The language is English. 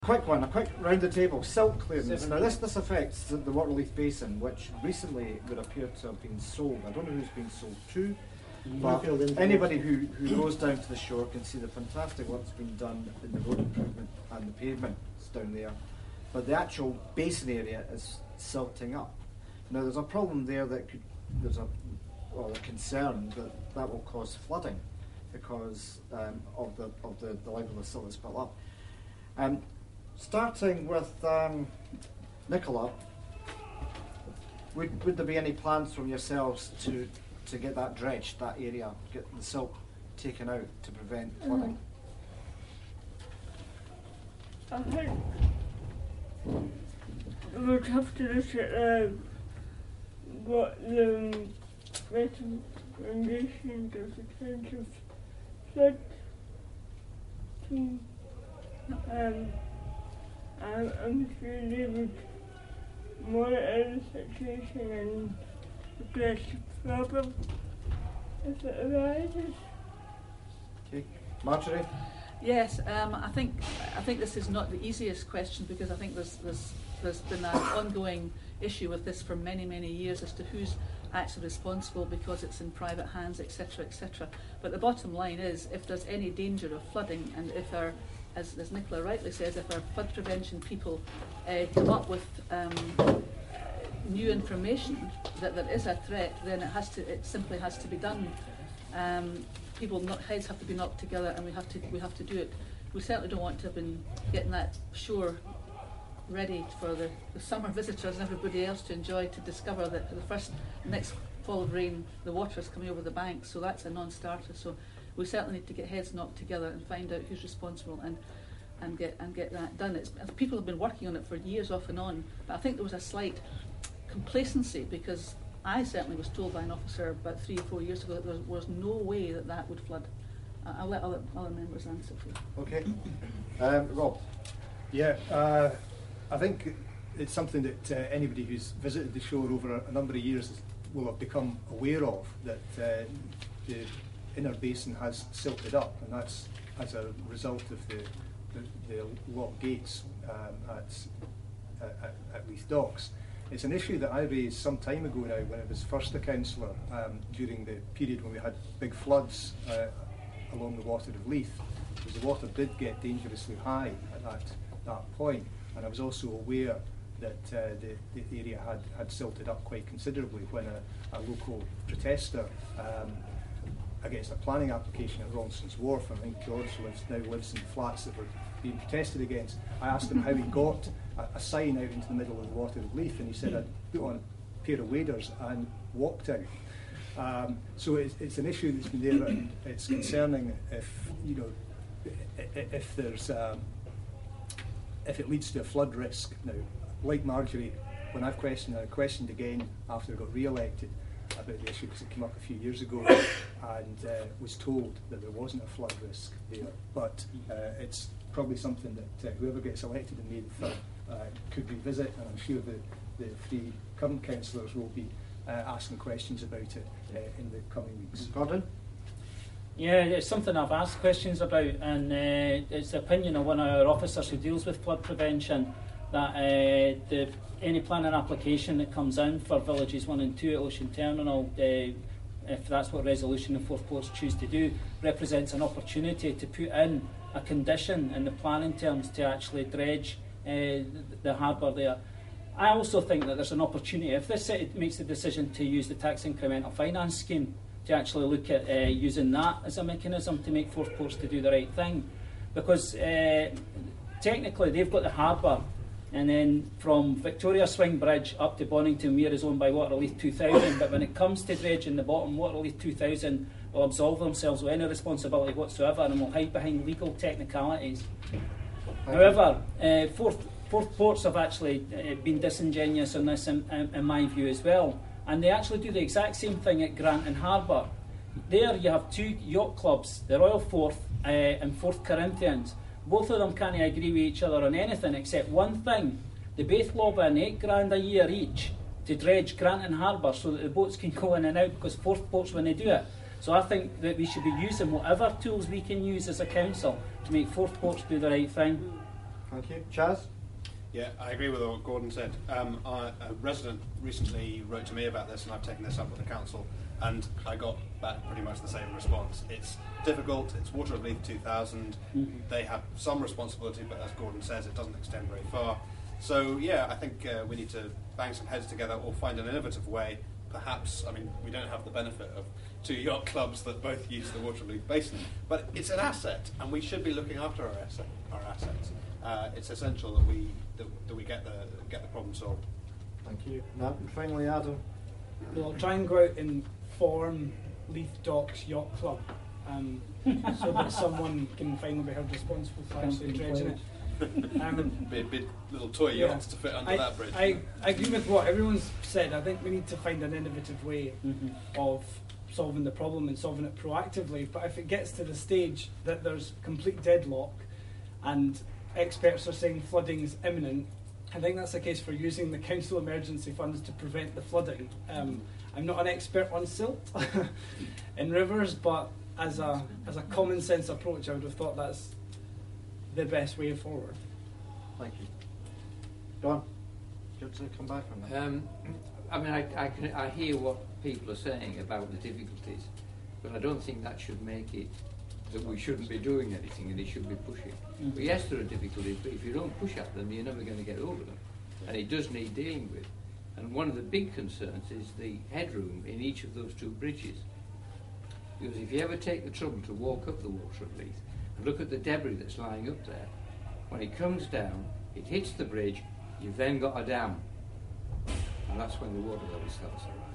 Quick one, a quick round the table. Silt clearance. Now this affects the Waterleaf Basin, which recently would appear to have been sold. I don't know who's been sold to, but anybody who goes down to the shore can see the fantastic work that's been done in the road improvement and the pavements down there. But the actual basin area is silting up. Now there's a problem there that there's a concern that will cause flooding because of the level of the silt that's built up. Starting with Nicola, would there be any plans from yourselves to get that dredged, that area, get the silt taken out to prevent flooding? I think we would have to look at what the recommendations of the Council flood team. I'm sure they would monitor the situation and address the problem if it arises. Okay, Marjorie? Yes, I think this is not the easiest question because I think there's been an ongoing issue with this for many years as to who's actually responsible because it's in private hands, etc., etc. But the bottom line is, if there's any danger of flooding, and if our, as Nicola rightly says, if our flood prevention people come up with new information that there is a threat, then it simply has to be done. Heads have to be knocked together, and we have to do it. We certainly don't want to have been getting that shore ready for the summer visitors and everybody else to enjoy, to discover that the next fall of rain the water is coming over the bank, so that's a non-starter. So we certainly need to get heads knocked together and find out who's responsible and get that done. People have been working on it for years off and on, but I think there was a slight complacency because I certainly was told by an officer about 3 or 4 years ago that there was no way that would flood. I'll let other members answer for you. Okay. Rob? Yeah, I think it's something that anybody who's visited the shore over a number of years will have become aware of, that the inner basin has silted up, and that's as a result of the lock gates at Leith Docks. It's an issue that I raised some time ago now when I was first a councillor, during the period when we had big floods along the water of Leith, because the water did get dangerously high at that point, and I was also aware that the area had silted up quite considerably when a local protester against a planning application at Ronson's Wharf, and I think George now lives in flats that were being protested against. I asked him how he got a sign out into the middle of the water of Leith, and he said I'd put on a pair of waders and walked out. So it's an issue that's been there, and it's concerning if it leads to a flood risk. Now, like Marjorie, when I questioned again after I got re-elected about the issue, because it came up a few years ago, and was told that there wasn't a flood risk there. But it's probably something that whoever gets elected in May the 3rd could revisit, and I'm sure the 3 current councillors will be asking questions about it in the coming weeks. Gordon? Yeah, it's something I've asked questions about, and it's the opinion of one of our officers who deals with flood prevention that any planning application that comes in for Villages 1 and 2 at Ocean Terminal, if that's what Resolution and Forth Ports choose to do, represents an opportunity to put in a condition in the planning terms to actually dredge the harbour there. I also think that there's an opportunity, if this city makes the decision to use the tax incremental finance scheme, to actually look at using that as a mechanism to make Forth Ports to do the right thing. Because technically they've got the harbour, and then from Victoria Swing Bridge up to Bonington Weir is owned by Waterleith 2000, but when it comes to dredging the bottom, Waterleith 2000 will absolve themselves of any responsibility whatsoever and will hide behind legal technicalities. However, Forth Ports have actually been disingenuous on this in my view as well, and they actually do the exact same thing at Granton Harbour. There you have 2 yacht clubs, the Royal Forth and Forth Corinthians. Both of them can't agree with each other on anything except one thing. They both lobby in £8,000 a year each to dredge Granton Harbour so that the boats can go in and out, because Forth Ports when they do it. So I think that we should be using whatever tools we can use as a council to make Forth Ports do the right thing. Thank you. Chaz? Yeah, I agree with what Gordon said. A resident recently wrote to me about this, and I've taken this up with the council, and I got back pretty much the same response. It's difficult, it's Water of Leith 2000, they have some responsibility, but as Gordon says, it doesn't extend very far. So yeah, I think we need to bang some heads together or find an innovative way. Perhaps, I mean, we don't have the benefit of 2 yacht clubs that both use the Water of Leith Basin, but it's an asset, and we should be looking after our assets. It's essential that we get the problem solved. Thank you. And finally, Adam. Well, I'll try and go out and form Leith Docks Yacht Club, so that someone can finally be held responsible for actually dredging it. Big little toy yachts to fit under that bridge. I agree with what everyone's said. I think we need to find an innovative way of solving the problem and solving it proactively. But if it gets to the stage that there's complete deadlock and experts are saying flooding is imminent, I think that's the case for using the council emergency funds to prevent the flooding. I'm not an expert on silt in rivers, but as a common sense approach, I would have thought that's the best way forward. Thank you. Don, do you want to come back on that? I mean, I hear what people are saying about the difficulties, but I don't think that should make it that we shouldn't be doing anything and they should be pushing. But yes, there are difficulties, but if you don't push at them, you're never going to get over them. And it does need dealing with. And one of the big concerns is the headroom in each of those 2 bridges. Because if you ever take the trouble to walk up the Water of Leith and look at the debris that's lying up there, when it comes down, it hits the bridge, you've then got a dam. And that's when the water level starts to rise.